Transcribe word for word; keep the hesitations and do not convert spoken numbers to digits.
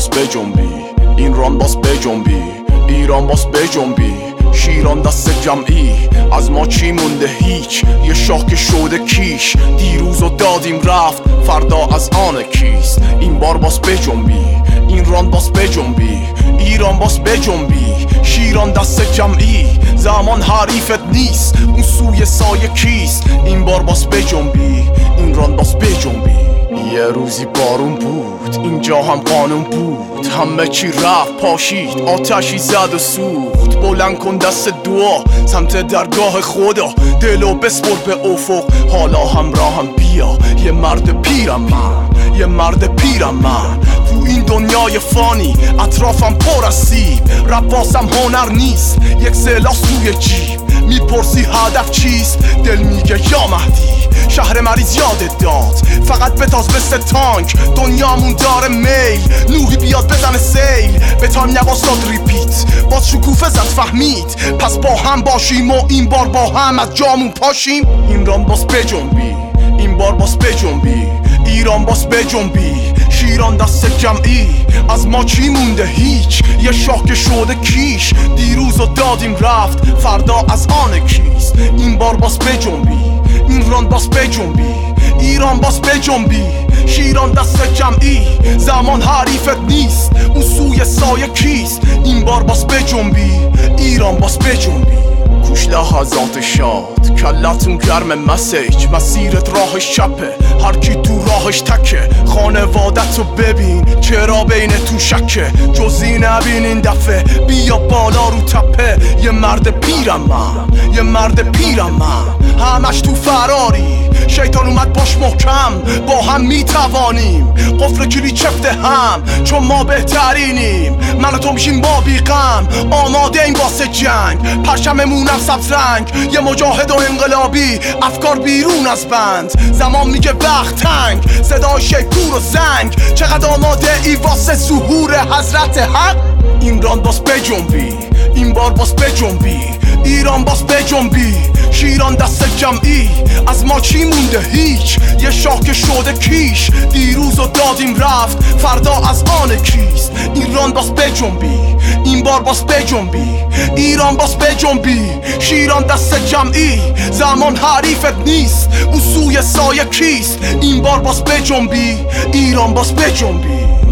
باس بجنبی، این ران باس بجنبی، ایران باس بجنبی. شیران دست جمعی، از ما چی مونده؟ هیچ. یه شاه که شده کیش، دیروزو دادیم رفت، فردا از آن کیست؟ این بار باس بجنبی، این ران باس بجنبی، ایران باس بجنبی. شیران دست جمعی، زمان حریفت نیست، اون سوی سایه کیست؟ این بار باس بجنبی، این ران باس بجنبی. یه روزی بارون بود، اینجا هم قانون بود، همه چی رفت پاشید، آتشی زد و سوخت. بلند کن دست دعا سمت درگاه خدا، دلو بسپر به افق، حالا همراهم بیا. یه مرد پیرم من، یه مرد پیرم من، تو این دنیای فانی اطرافم پر از سیب. رقاصم هنر نیست، یک سلاح توی جیب. میپرسی هدف چیست؟ دل میگه یا مهدی. شهر مریض یادت داد، فقط بتاز مثل تانک، دنیامون داره میل. نوحی بیاد بزنه سیل، به تایم نواساد ریپیت، باز شکوفه زد فهمید. پس با هم باشیم و این بار با هم از جامون پاشیم. این ران باس بجنبی، این بار باس بجنبی، ایران باس بجنبی. شیران دست جمعی، از ما چی مونده؟ هیچ. یه شاه که شده کیش، دیروزو دادیم رفت، فردا از آن کیست؟ این بار باس بجنبی، این ران باس بجنبی، ایران باس بجنبی. شیران دست جمعی، زمان حریفت نیست، اون سوی سایه کیست؟ این بار باس بجنبی، ایران باس بجنبی. کوش لحظات شاد، کلتون گرم مسیج، مسیرت راهش چپه، هر کی تو راهش تکه. خانوادتو ببین، چرا بینتون شکه؟ جزی نبین این دفعه، بیا بالا رو تپه. یه مرد پیرم من، یه مرد پیرم من، همش تو فراری. شیطان اومد باش محکم، با هم میتوانیم قفل کلی چفته هم، چون ما بهترینیم. من و تو میشیم با بیغم، آماده این واسه جنگ. پرچممونم سبز رنگ، یه مجاهد و انقلابی، افکار بیرون از بند. زمان میگه وقت تنگ، صدای شیپور و زنگ. چقدر آماده ای واسه ظهور حضرت حق؟ این ران باس بجنبی، این بار باس بجنبی، ایران باس بجنبی. شیران دست جمعی، از ما چی مونده؟ هیچ. یه شاه که شده کیش، دیروزو دادیم رفت، فردا از آن کیست؟ این ران باس بجنبی، این بار باس بجنبی، ایران باس بجنبی. شیران دست جمعی، زمان حریفت نیست، اون سوی سایه کیست؟ این بار باس بجنبی، ایران باس بجنبی.